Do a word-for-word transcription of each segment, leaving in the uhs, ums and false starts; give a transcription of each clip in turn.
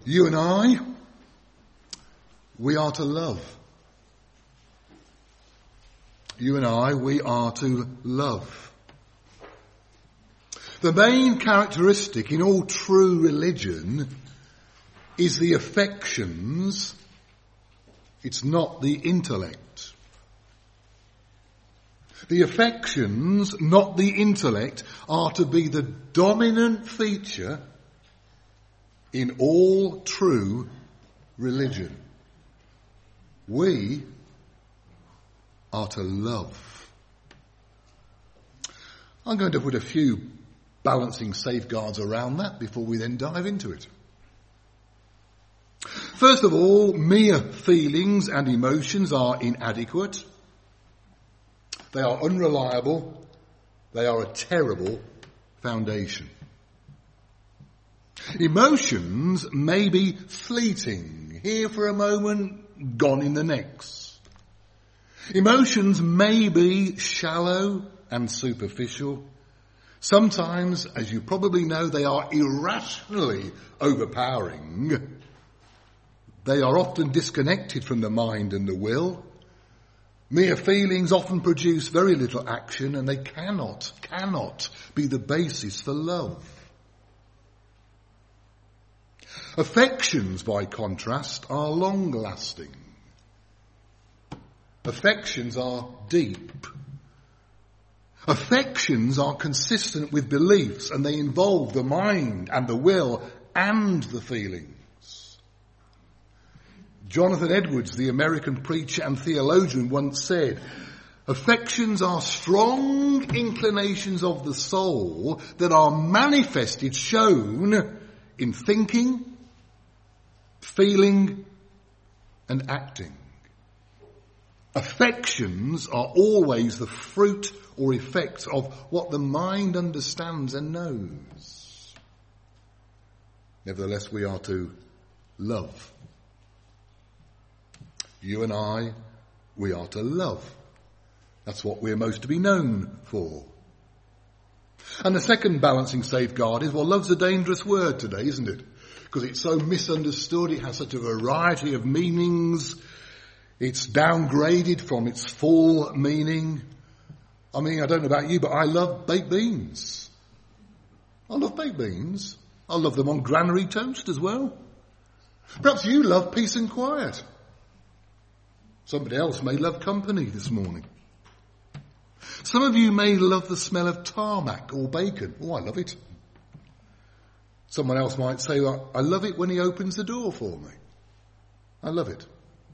You and I, we are to love. You and I, we are to love. The main characteristic in all true religion is the affections. It's not the intellect. The affections, not the intellect, are to be the dominant feature in all true religion. We are to love. I'm going to put a few balancing safeguards around that before we then dive into it. First of all, mere feelings and emotions are inadequate. They are unreliable. They are a terrible foundation. Emotions may be fleeting, here for a moment, gone in the next. Emotions may be shallow and superficial. Sometimes, as you probably know, they are irrationally overpowering. They are often disconnected from the mind and the will. Mere feelings often produce very little action, and they cannot, cannot be the basis for love. Affections, by contrast, are long-lasting. Affections are deep. Affections are consistent with beliefs, and they involve the mind and the will and the feelings. Jonathan Edwards, the American preacher and theologian, once said, "Affections are strong inclinations of the soul that are manifested, shown in thinking, feeling and acting." Affections are always the fruit or effect of what the mind understands and knows. Nevertheless, we are to love. You and I, we are to love. That's what we're most to be known for. And the second balancing safeguard is, well, love's a dangerous word today, isn't it? Because it's so misunderstood, it has such a variety of meanings. It's downgraded from its full meaning. I mean, I don't know about you, but I love baked beans. I love baked beans. I love them on granary toast as well. Perhaps you love peace and quiet. Somebody else may love company this morning. Some of you may love the smell of tarmac or bacon. Oh, I love it. Someone else might say, well, I love it when he opens the door for me. I love it.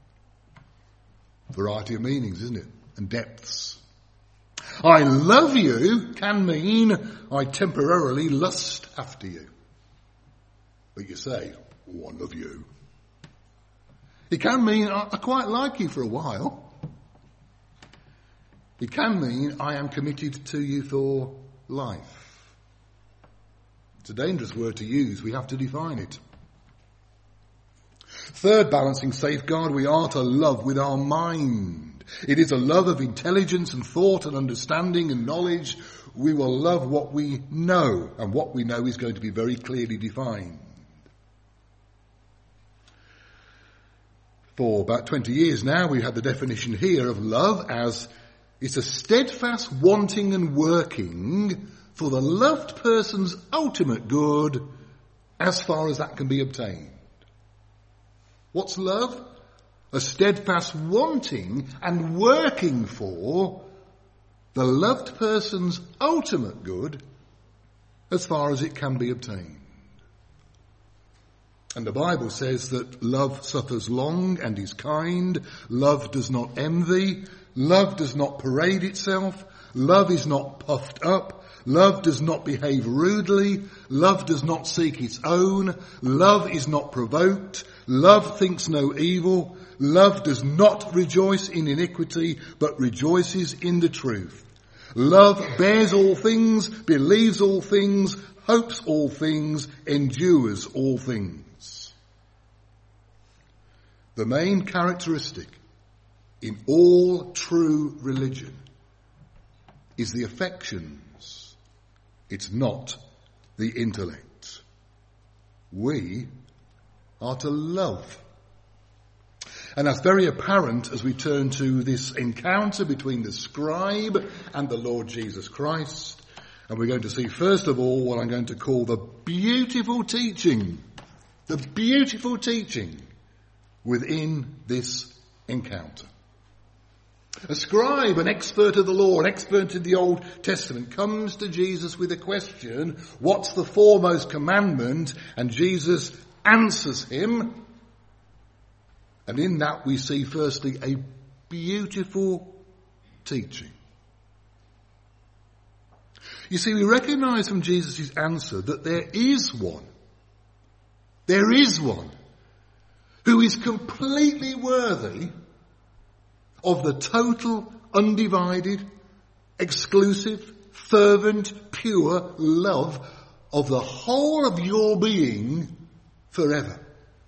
Variety of meanings, isn't it? And depths. I love you can mean I temporarily lust after you. But you say, oh, I love you. It can mean I quite like you for a while. It can mean I am committed to you for life. It's a dangerous word to use. We have to define it. Third balancing safeguard, we are to love with our mind. It is a love of intelligence and thought and understanding and knowledge. We will love what we know, and what we know is going to be very clearly defined. For about twenty years now, we've had the definition here of love as it's a steadfast wanting and working for the loved person's ultimate good as far as that can be obtained. What's love? A steadfast wanting and working for the loved person's ultimate good as far as it can be obtained. And the Bible says that love suffers long and is kind. Love does not envy. Love does not parade itself. Love is not puffed up. Love does not behave rudely. Love does not seek its own. Love is not provoked. Love thinks no evil. Love does not rejoice in iniquity, but rejoices in the truth. Love bears all things, believes all things, hopes all things, endures all things. The main characteristic in all true religion is the affections. It's not the intellect. We are to love. And that's very apparent as we turn to this encounter between the scribe and the Lord Jesus Christ. And we're going to see, first of all, what I'm going to call the beautiful teaching. The beautiful teaching within this encounter. A scribe, an expert of the law, an expert in the Old Testament, comes to Jesus with a question, what's the foremost commandment? And Jesus answers him. And in that we see firstly a beautiful teaching. You see, we recognize from Jesus' answer that there is one, there is one who is completely worthy of the total, undivided, exclusive, fervent, pure love of the whole of your being forever.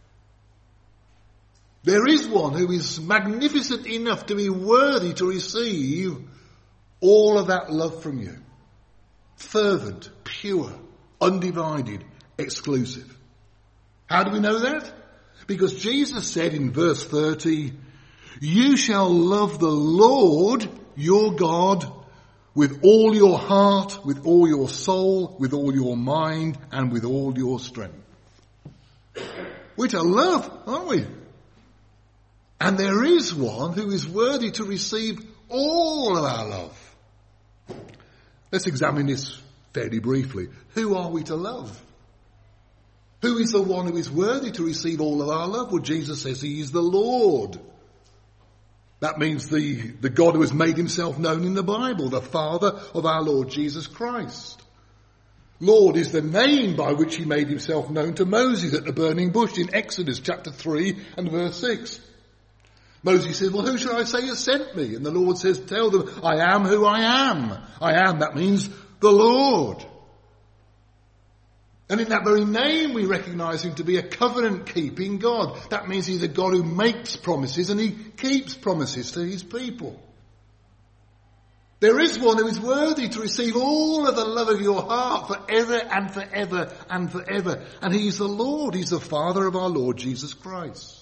There is one who is magnificent enough to be worthy to receive all of that love from you. Fervent, pure, undivided, exclusive. How do we know that? Because Jesus said in verse thirty, you shall love the Lord your God with all your heart, with all your soul, with all your mind, and with all your strength. We're to love, aren't we? And there is one who is worthy to receive all of our love. Let's examine this fairly briefly. Who are we to love? Who is the one who is worthy to receive all of our love? Well, Jesus says he is the Lord. That means the, the God who has made himself known in the Bible, the Father of our Lord Jesus Christ. Lord is the name by which he made himself known to Moses at the burning bush in Exodus chapter three and verse six. Moses says, well, who shall I say has sent me? And the Lord says, tell them, I am who I am. I am, that means the Lord. And in that very name we recognize him to be a covenant-keeping God. That means he's a God who makes promises and he keeps promises to his people. There is one who is worthy to receive all of the love of your heart forever and forever and forever. And he's the Lord. He's the Father of our Lord Jesus Christ.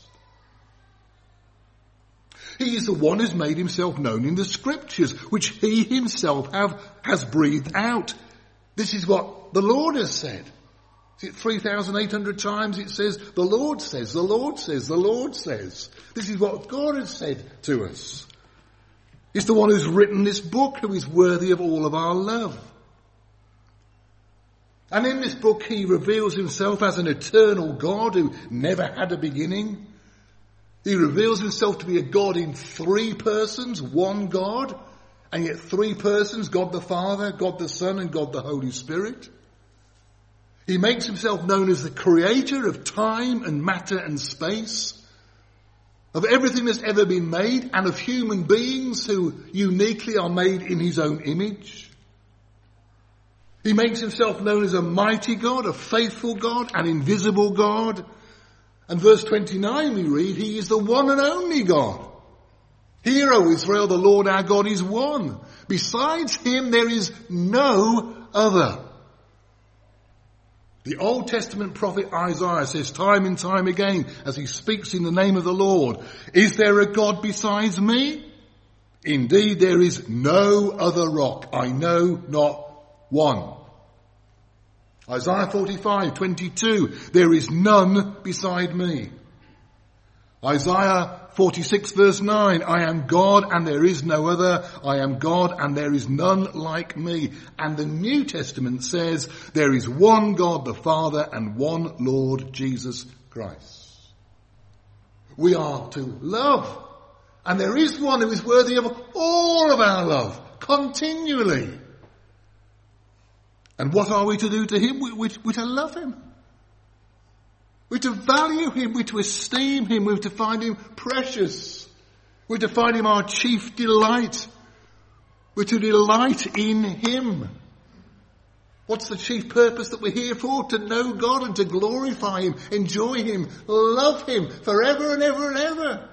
He is the one who's made himself known in the scriptures, which he himself have, has breathed out. This is what the Lord has said. Is it three thousand eight hundred times it says, the Lord says, the Lord says, the Lord says. This is what God has said to us. He's the one who's written this book, who is worthy of all of our love. And in this book he reveals himself as an eternal God who never had a beginning. He reveals himself to be a God in three persons, one God, and yet three persons, God the Father, God the Son, and God the Holy Spirit. He makes himself known as the creator of time and matter and space, of everything that's ever been made, and of human beings who uniquely are made in his own image. He makes himself known as a mighty God, a faithful God, an invisible God. And verse twenty-nine we read, he is the one and only God. Hear, O Israel, the Lord our God is one. Besides him there is no other. The Old Testament prophet Isaiah says time and time again, as he speaks in the name of the Lord, is there a God besides me? Indeed, there is no other rock. I know not one. Isaiah forty-five, twenty-two, there is none beside me. Isaiah forty-six verse nine, I am God and there is no other. I am God and there is none like me. And the New Testament says there is one God the Father and one Lord Jesus Christ. We are to love. And there is one who is worthy of all of our love, continually. And what are we to do to him? We, we, we're to love him. We're to value him. We're to esteem him. We're to find him precious. We're to find him our chief delight. We're to delight in him. What's the chief purpose that we're here for? To know God and to glorify him, enjoy him, love him forever and ever and ever.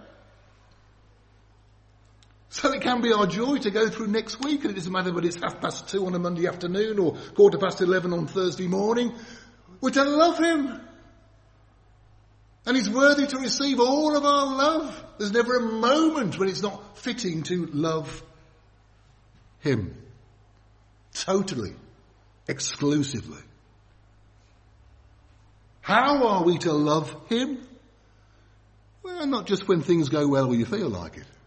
So it can be our joy to go through next week, and it doesn't matter whether it's half past two on a Monday afternoon or quarter past eleven on Thursday morning. We're to love him. And he's worthy to receive all of our love. There's never a moment when it's not fitting to love him. Totally. Exclusively. How are we to love him? Well, not just when things go well or you feel like it.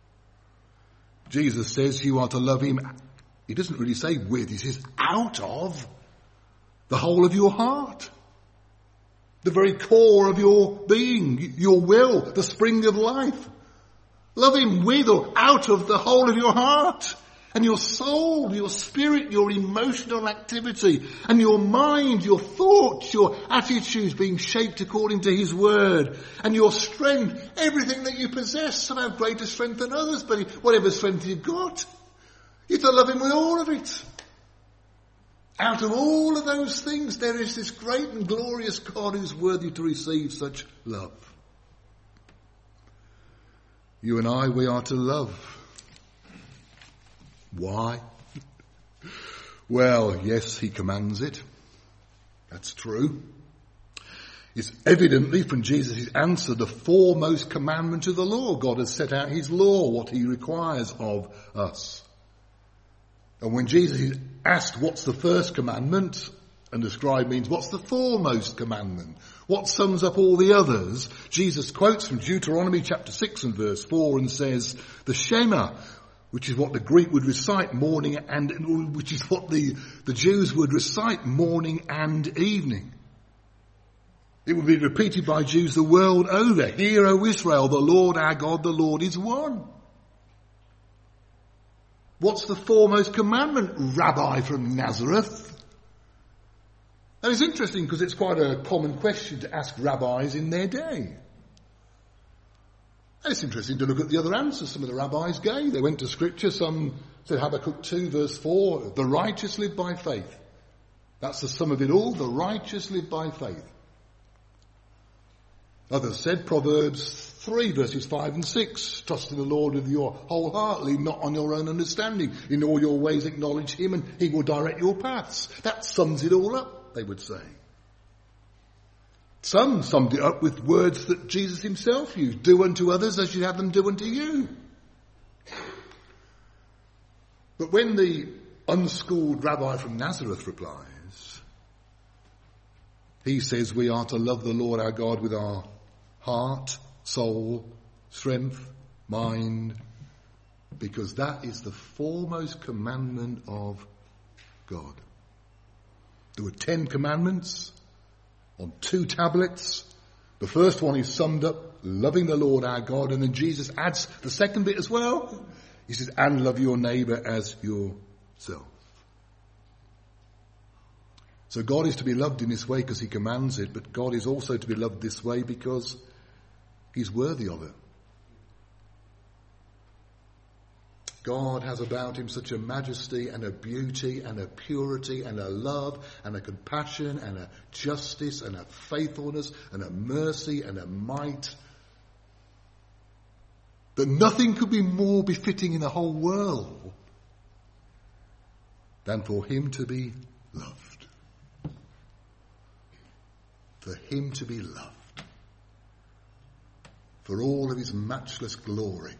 Jesus says you are to love him. He doesn't really say with, he says out of the whole of your heart. The very core of your being, your will, the spring of life. Love him with or out of the whole of your heart. And your soul, your spirit, your emotional activity, and your mind, your thoughts, your attitudes being shaped according to his word. And your strength, everything that you possess, some have greater strength than others, but whatever strength you've got, you're to love him with all of it. Out of all of those things, there is this great and glorious God who's worthy to receive such love. You and I, we are to love. Why? Well, yes, he commands it. That's true. It's evidently from Jesus' answer the foremost commandment of the law. God has set out his law, what he requires of us. And when Jesus is asked what's the first commandment, and the scribe means what's the foremost commandment, what sums up all the others, Jesus quotes from Deuteronomy chapter six and verse four and says, the Shema, which is what the Greek would recite morning and, which is what the, the Jews would recite morning and evening. It would be repeated by Jews the world over. Hear, O Israel, the Lord our God, the Lord is one. What's the foremost commandment, Rabbi from Nazareth? And it's interesting because it's quite a common question to ask rabbis in their day. And it's interesting to look at the other answers some of the rabbis gave. They went to scripture, some said Habakkuk two verse four, the righteous live by faith. That's the sum of it all, the righteous live by faith. Others said Proverbs three verses five and six, trust in the Lord with your whole heart, lean not on your own understanding. In all your ways acknowledge him and he will direct your paths. That sums it all up, they would say. Some summed it up with words that Jesus himself used. Do unto others as you have them do unto you. But when the unschooled rabbi from Nazareth replies, he says we are to love the Lord our God with our heart, soul, strength, mind, because that is the foremost commandment of God. There were ten commandments on two tablets. The first one is summed up, loving the Lord our God, and then Jesus adds the second bit as well. He says, and love your neighbour as yourself. So God is to be loved in this way because he commands it, but God is also to be loved this way because he's worthy of it. God has about him such a majesty and a beauty and a purity and a love and a compassion and a justice and a faithfulness and a mercy and a might that nothing could be more befitting in the whole world than for him to be loved. For him to be loved. For all of his matchless glory.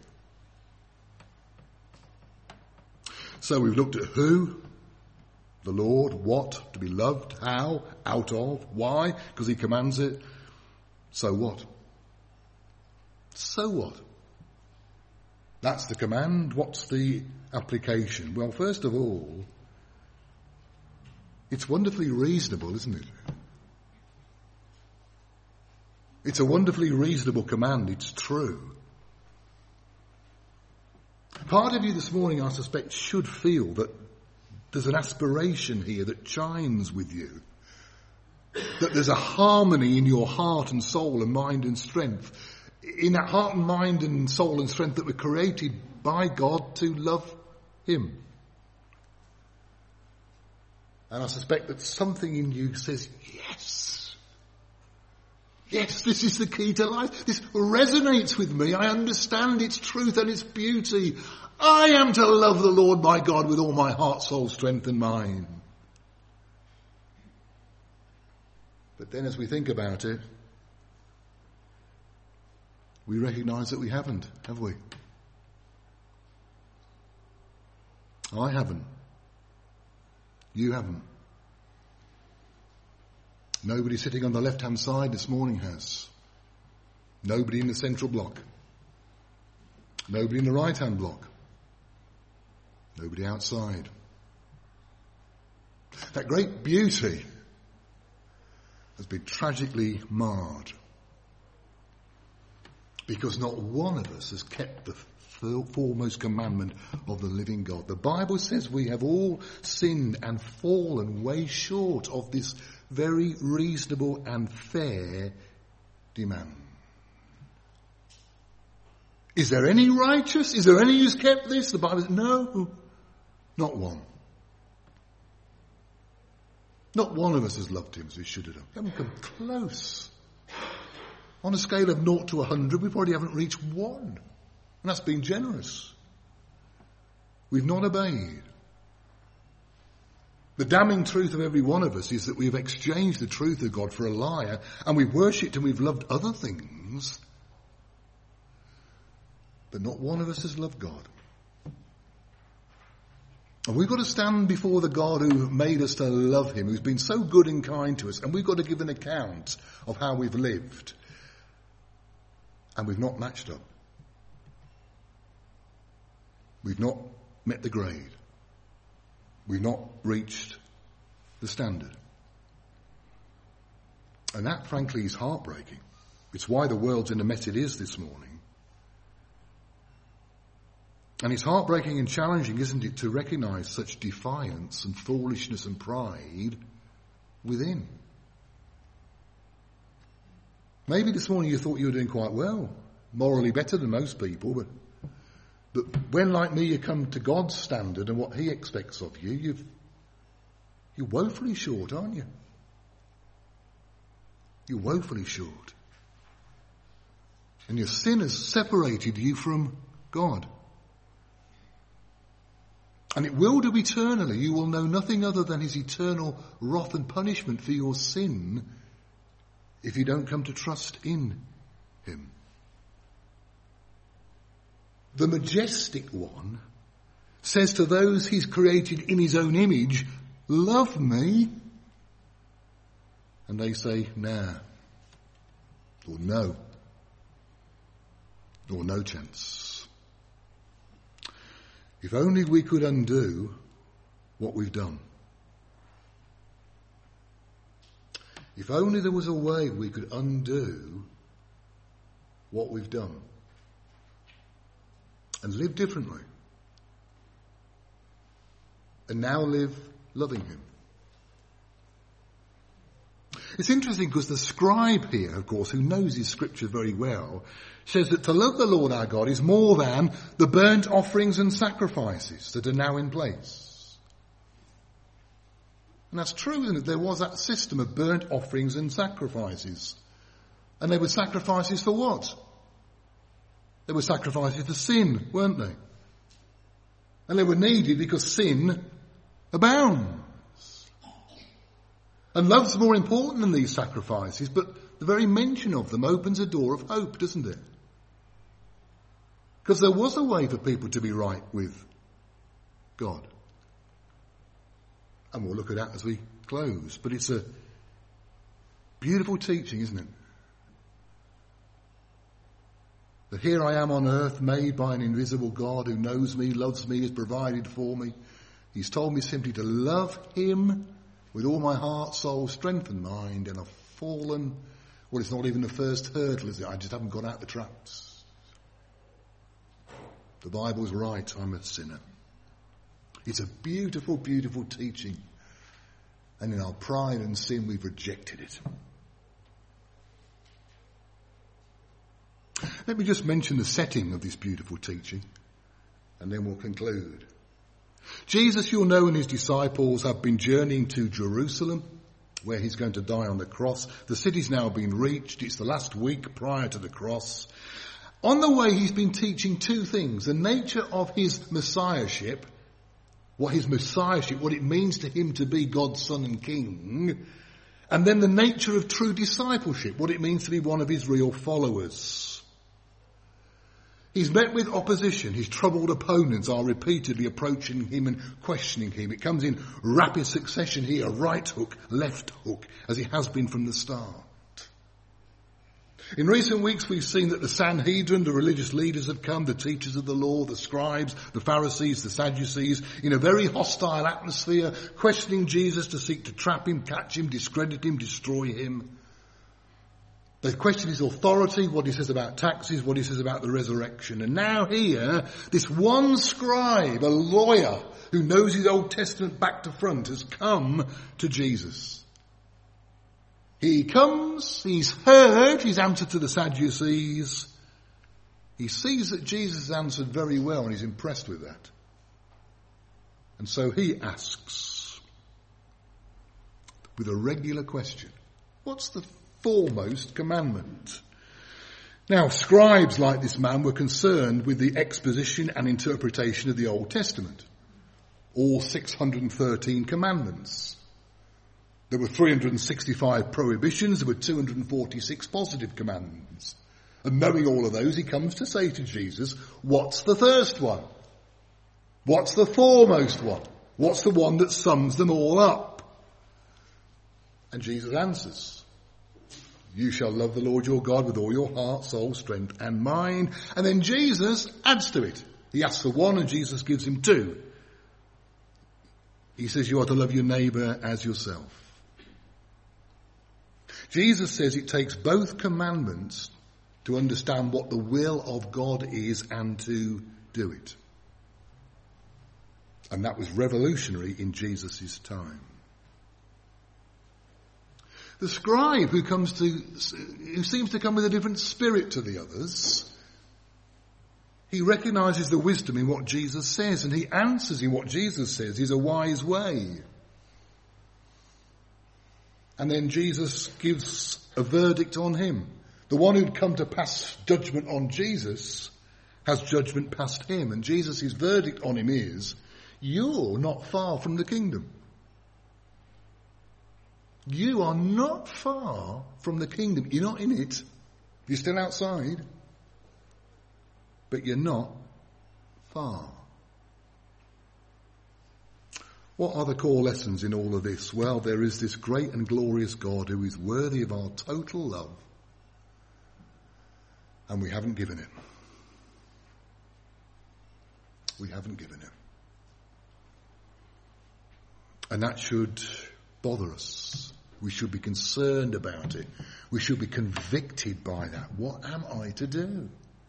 So we've looked at who, the Lord, what, to be loved, how, out of, why, because he commands it. So what? So what? That's the command. What's the application? Well, first of all, it's wonderfully reasonable, isn't it? It's a wonderfully reasonable command. It's true. Part of you this morning, I suspect, should feel that there's an aspiration here that chimes with you. That there's a harmony in your heart and soul and mind and strength. In that heart and mind and soul and strength that were created by God to love him. And I suspect that something in you says, yes. Yes, this is the key to life. This resonates with me. I understand its truth and its beauty. I am to love the Lord my God with all my heart, soul, strength and mind. But then as we think about it, We recognise that we haven't, have we? I haven't. You haven't. Nobody sitting on the left-hand side this morning has. Nobody in the central block. Nobody in the right-hand block. Nobody outside. That great beauty has been tragically marred because not one of us has kept the foremost commandment of the living God. The Bible says we have all sinned and fallen way short of this very reasonable and fair demand. Is there any righteous? Is there any who's kept this? The Bible says, no, not one. Not one of us has loved him as we should have done. We haven't come close. On a scale of naught to a hundred, we probably haven't reached one. And that's being generous. We've not obeyed. The damning truth of every one of us is that we've exchanged the truth of God for a lie, and we've worshipped and we've loved other things, but not one of us has loved God. And we've got to stand before the God who made us to love him, who's been so good and kind to us, and we've got to give an account of how we've lived. And we've not matched up. We've not met the grade. We've not reached the standard. And that, frankly, is heartbreaking. It's why the world's in the mess it is this morning. And it's heartbreaking and challenging, isn't it, to recognise such defiance and foolishness and pride within. Maybe this morning you thought you were doing quite well, morally better than most people, but But when, like me, you come to God's standard and what he expects of you, you've, you're woefully short, aren't you? You're woefully short. And your sin has separated you from God. And it will do eternally. You will know nothing other than his eternal wrath and punishment for your sin if you don't come to trust in him. The majestic one says to those he's created in his own image, love me. And they say, nah, or no, or no chance. If only we could undo what we've done. If only there was a way we could undo what we've done. And live differently. And now live loving him. It's interesting because the scribe here, of course, who knows his scripture very well, says that to love the Lord our God is more than the burnt offerings and sacrifices that are now in place. And that's true, isn't it? There was that system of burnt offerings and sacrifices. And they were sacrifices for what? They were sacrifices for sin, weren't they? And they were needed because sin abounds. And love's more important than these sacrifices, but the very mention of them opens a door of hope, doesn't it? Because there was a way for people to be right with God. And we'll look at that as we close. But it's a beautiful teaching, isn't it? That here I am on earth, made by an invisible God who knows me, loves me, has provided for me. He's told me simply to love him with all my heart, soul, strength and mind, and I've fallen. Well, it's not even the first hurdle, is it? I just haven't got out the traps. The Bible's right, I'm a sinner. It's a beautiful, beautiful teaching. And in our pride and sin, we've rejected it. Let me just mention the setting of this beautiful teaching, and then we'll conclude. Jesus, you'll know, and his disciples have been journeying to Jerusalem, where he's going to die on the cross. The city's now been reached. It's the last week prior to the cross. On the way, he's been teaching two things: the nature of his messiahship, what his messiahship, what it means to him to be God's son and king, and then the nature of true discipleship, what it means to be one of his real followers. He's met with opposition. His troubled opponents are repeatedly approaching him and questioning him. It comes in rapid succession here, right hook, left hook, as it has been from the start. In recent weeks we've seen that the Sanhedrin, the religious leaders, have come, the teachers of the law, the scribes, the Pharisees, the Sadducees, in a very hostile atmosphere, questioning Jesus to seek to trap him, catch him, discredit him, destroy him. They question his authority, what he says about taxes, what he says about the resurrection. And now here, this one scribe, a lawyer who knows his Old Testament back to front, has come to Jesus. He comes, he's heard his answer to the Sadducees. He sees that Jesus has answered very well and he's impressed with that. And so he asks, with a regular question, what's the foremost commandment? Now, scribes like this man were concerned with the exposition and interpretation of the Old Testament. All six hundred thirteen commandments. There were three hundred sixty-five prohibitions, there were two hundred forty-six positive commandments. And knowing all of those, he comes to say to Jesus, what's the first one? What's the foremost one? What's the one that sums them all up? And Jesus answers, you shall love the Lord your God with all your heart, soul, strength and mind. And then Jesus adds to it. He asks for one and Jesus gives him two. He says you are to love your neighbour as yourself. Jesus says it takes both commandments to understand what the will of God is and to do it. And that was revolutionary in Jesus' time. The scribe who comes to, who seems to come with a different spirit to the others, he recognises the wisdom in what Jesus says and he answers in what Jesus says is a wise way. And then Jesus gives a verdict on him. The one who'd come to pass judgment on Jesus has judgment passed him. And Jesus' verdict on him is, you're not far from the kingdom. You are not far from the kingdom. You're not in it. You're still outside. But you're not far. What are the core lessons in all of this? Well, there is this great and glorious God who is worthy of our total love. And we haven't given it. We haven't given it. And that should bother us. We should be concerned about it. We should be convicted by that. What am I to do?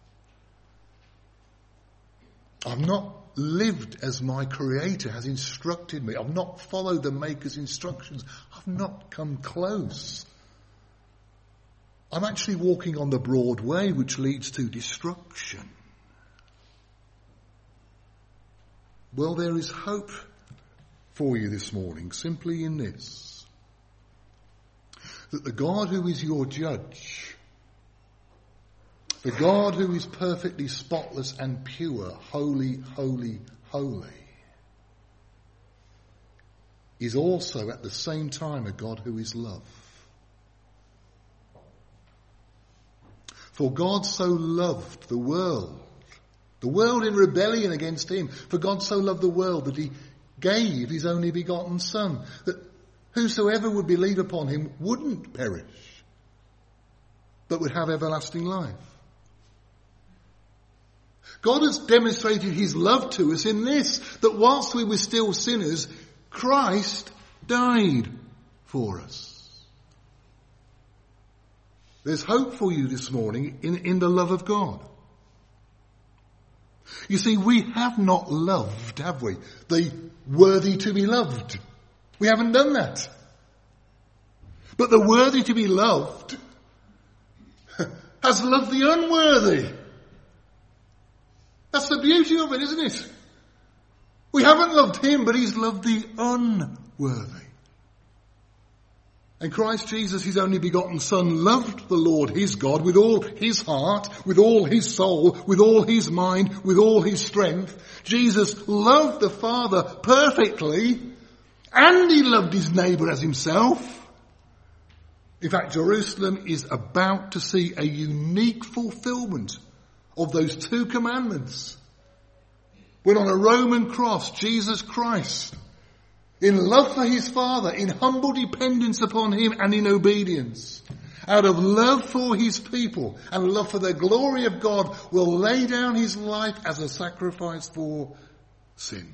I've not lived as my Creator has instructed me. I've not followed the Maker's instructions. I've not come close. I'm actually walking on the broad way which leads to destruction. Well, there is hope for you this morning, simply in this. That the God who is your judge, the God who is perfectly spotless and pure, holy, holy, holy, is also at the same time a God who is love. For God so loved the world, the world in rebellion against him, for God so loved the world that he gave his only begotten Son, that whosoever would believe upon him wouldn't perish, but would have everlasting life. God has demonstrated his love to us in this, that whilst we were still sinners, Christ died for us. There's hope for you this morning in, in the love of God. You see, we have not loved, have we? The worthy to be loved. We haven't done that. But the worthy to be loved has loved the unworthy. That's the beauty of it, isn't it? We haven't loved him, but he's loved the unworthy. And Christ Jesus, his only begotten Son, loved the Lord his God with all his heart, with all his soul, with all his mind, with all his strength. Jesus loved the Father perfectly, and he loved his neighbour as himself. In fact, Jerusalem is about to see a unique fulfilment of those two commandments. When on a Roman cross, Jesus Christ, in love for his Father, in humble dependence upon him and in obedience, out of love for his people and love for the glory of God, will lay down his life as a sacrifice for sin.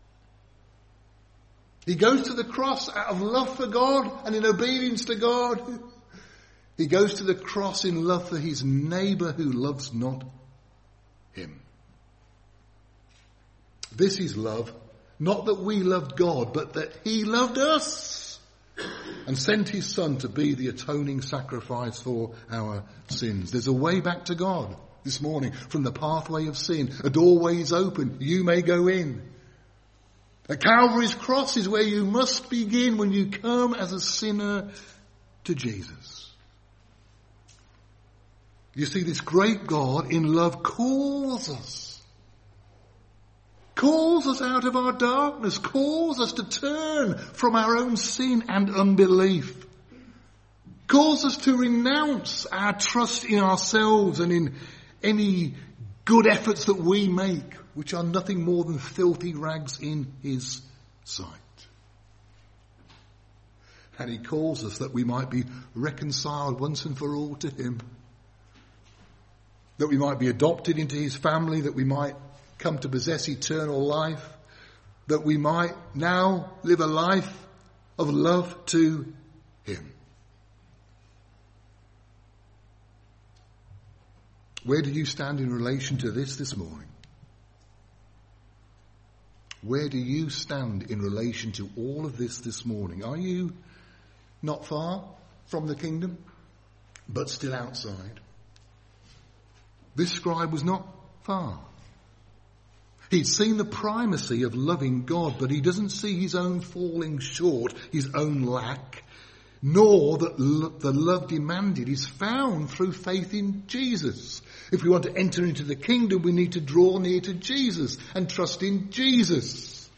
He goes to the cross out of love for God and in obedience to God. He goes to the cross in love for his neighbour who loves not him. This is love, not that we loved God, but that he loved us and sent his Son to be the atoning sacrifice for our sins. There's a way back to God this morning from the pathway of sin. A doorway is open. You may go in. At Calvary's cross is where you must begin when you come as a sinner to Jesus. You see, this great God in love calls us. Calls us out of our darkness. Calls us to turn from our own sin and unbelief. Calls us to renounce our trust in ourselves and in any good efforts that we make, which are nothing more than filthy rags in his sight. And he calls us that we might be reconciled once and for all to him. That we might be adopted into his family, that we might come to possess eternal life, that we might now live a life of love to him. Where do you stand in relation to this this morning? Where do you stand in relation to all of this this morning? Are you not far from the kingdom, but still outside? This scribe was not far. He'd seen the primacy of loving God, but he doesn't see his own falling short, his own lack, nor that lo- the love demanded is found through faith in Jesus. If we want to enter into the kingdom, we need to draw near to Jesus and trust in Jesus.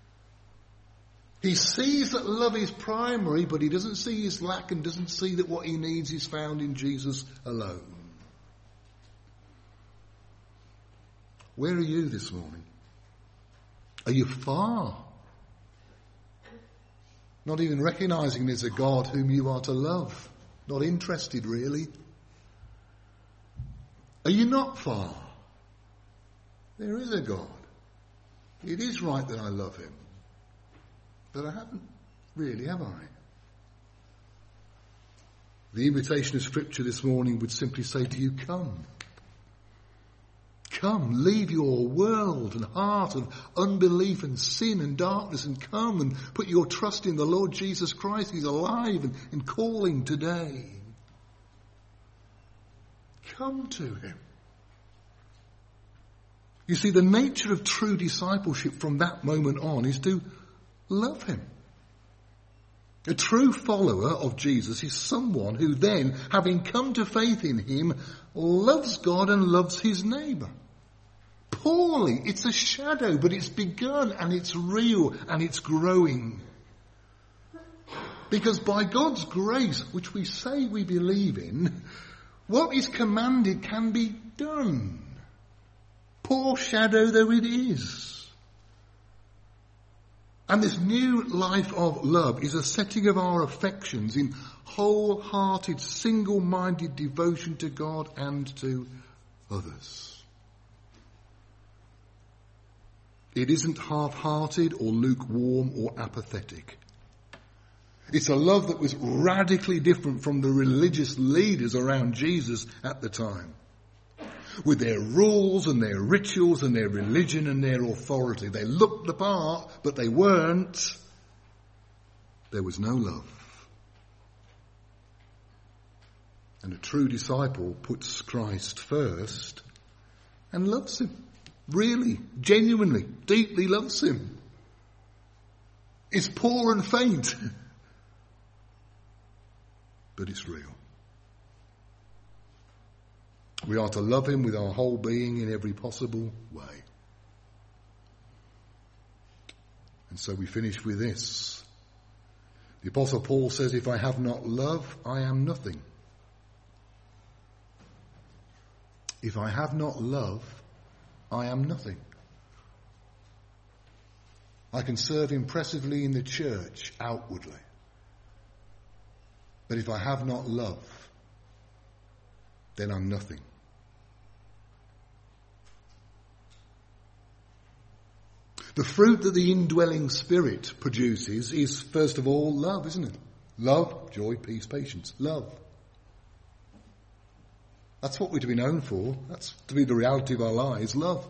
He sees that love is primary, but he doesn't see his lack and doesn't see that what he needs is found in Jesus alone. Where are you this morning? Are you far? Not even recognizing there's a God whom you are to love. Not interested, really. Are you not far? There is a God. It is right that I love him. But I haven't really, have I? The invitation of Scripture this morning would simply say to you, come. Come, leave your world and heart of unbelief and sin and darkness and come and put your trust in the Lord Jesus Christ. He's alive and, and calling today. Come to him. You see, the nature of true discipleship from that moment on is to love him. A true follower of Jesus is someone who then, having come to faith in him, loves God and loves his neighbour. Poorly, it's a shadow, but it's begun and it's real and it's growing. Because by God's grace, which we say we believe in, what is commanded can be done. Poor shadow though it is. And this new life of love is a setting of our affections in wholehearted, single-minded devotion to God and to others. It isn't half-hearted or lukewarm or apathetic. It's a love that was radically different from the religious leaders around Jesus at the time. With their rules and their rituals and their religion and their authority. They looked the part, but they weren't. There was no love. And a true disciple puts Christ first and loves him. Really, genuinely, deeply loves him. It's poor and faint, but it's real. We are to love him with our whole being in every possible way. And so we finish with this. The Apostle Paul says, if I have not love, I am nothing. If I have not love, I am nothing. I can serve impressively in the church outwardly. But if I have not love, then I'm nothing. The fruit that the indwelling Spirit produces is, first of all, love, isn't it? Love, joy, peace, patience. Love. That's what we're to be known for. That's to be the reality of our lives. Love.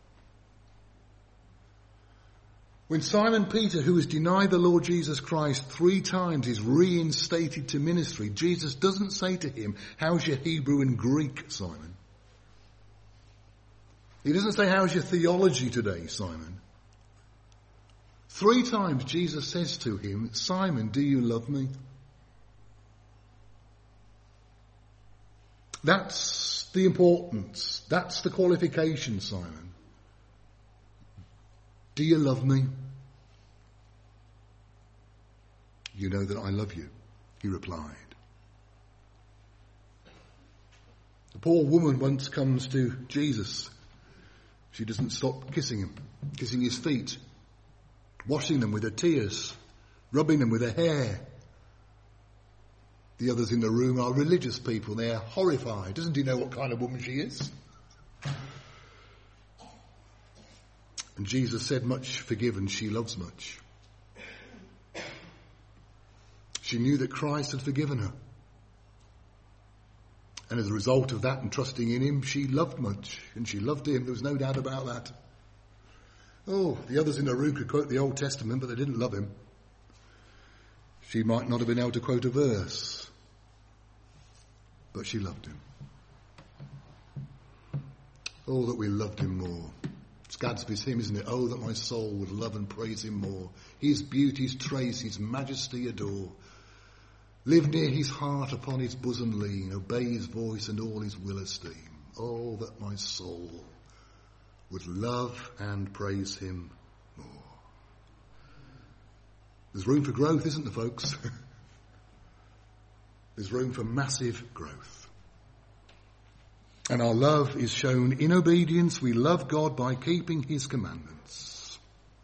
When Simon Peter, who has denied the Lord Jesus Christ three times, is reinstated to ministry, Jesus doesn't say to him, how's your Hebrew and Greek, Simon? He doesn't say, how's your theology today, Simon? Three times Jesus says to him, Simon, do you love me? That's the importance. That's the qualification, Simon. Do you love me? You know that I love you, he replied. The poor woman once comes to Jesus. She doesn't stop kissing him, kissing his feet, washing them with her tears, rubbing them with her hair. The others in the room are religious people. They're horrified. Doesn't he know what kind of woman she is? And Jesus said, much forgiven, she loves much. She knew that Christ had forgiven her. And as a result of that and trusting in him, she loved much. And she loved him. There was no doubt about that. Oh, the others in the room could quote the Old Testament, but they didn't love him. She might not have been able to quote a verse, but she loved him. Oh, that we loved him more. It's Gadsby's hymn, isn't it? Oh, that my soul would love and praise him more. His beauties trace, his majesty adore. Live near his heart, upon his bosom lean, obey his voice and all his will esteem. Oh, that my soul would love and praise him more. There's room for growth, isn't there, folks? There's room for massive growth. And our love is shown in obedience. We love God by keeping his commandments.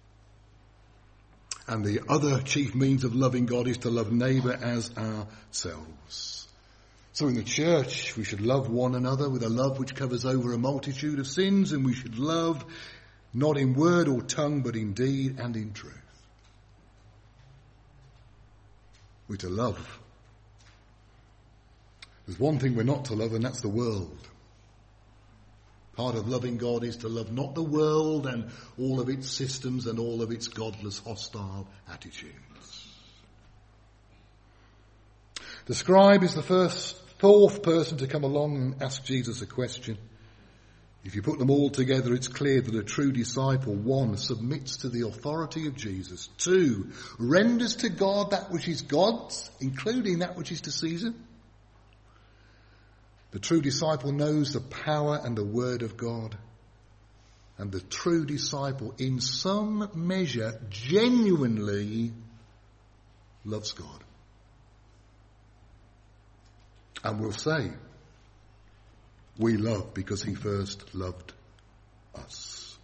And the other chief means of loving God is to love neighbour as ourselves. So in the church, we should love one another with a love which covers over a multitude of sins, and we should love not in word or tongue, but in deed and in truth. We're to love. There's one thing we're not to love, and that's the world. Part of loving God is to love not the world and all of its systems and all of its godless, hostile attitudes. The scribe is the first, fourth person to come along and ask Jesus a question. If you put them all together, it's clear that a true disciple, one, submits to the authority of Jesus. Two, renders to God that which is God's, including that which is to Caesar. The true disciple knows the power and the word of God. And the true disciple, in some measure, genuinely loves God. And will say, we love because he first loved us.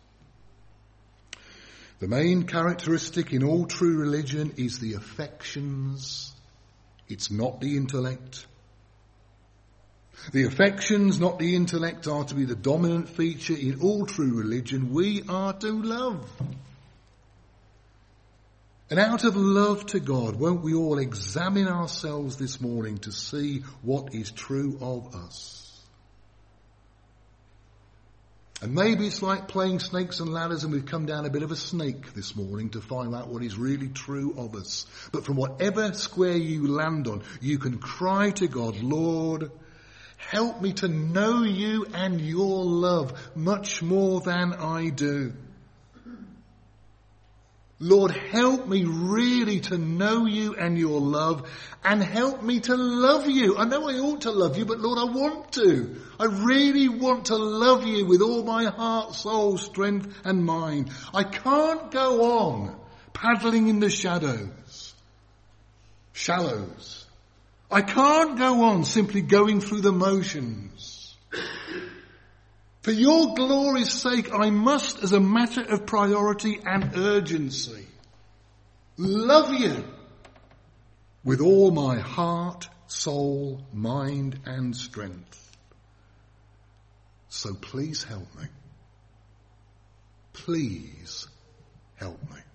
The main characteristic in all true religion is the affections. It's not the intellect. The affections, not the intellect, are to be the dominant feature in all true religion. We are to love. And out of love to God, won't we all examine ourselves this morning to see what is true of us? And maybe it's like playing snakes and ladders, and we've come down a bit of a snake this morning to find out what is really true of us. But from whatever square you land on, you can cry to God, Lord, help me to know you and your love much more than I do. Lord, help me really to know you and your love, and help me to love you. I know I ought to love you, but Lord, I want to. I really want to love you with all my heart, soul, strength and mind. I can't go on paddling in the shadows, shallows. I can't go on simply going through the motions. For your glory's sake, I must, as a matter of priority and urgency, love you with all my heart, soul, mind and strength. So please help me. Please help me.